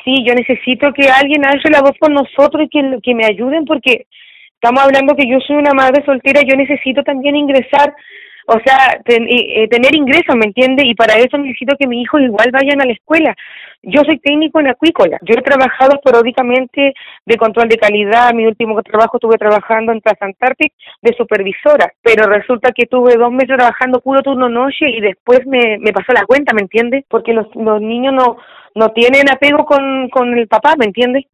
sí, yo necesito que alguien alce la voz por nosotros y que me ayuden porque estamos hablando que yo soy una madre soltera, yo necesito también ingresar, o sea, tener ingresos, ¿me entiende? Y para eso necesito que mis hijos igual vayan a la escuela. Yo soy técnico en acuícola. Yo he trabajado esporádicamente de control de calidad. Mi último trabajo estuve trabajando en Transantartic de supervisora, pero resulta que tuve 2 meses trabajando puro turno noche y después me pasó la cuenta, ¿me entiendes? Porque los niños no tienen apego con el papá, ¿me entiendes?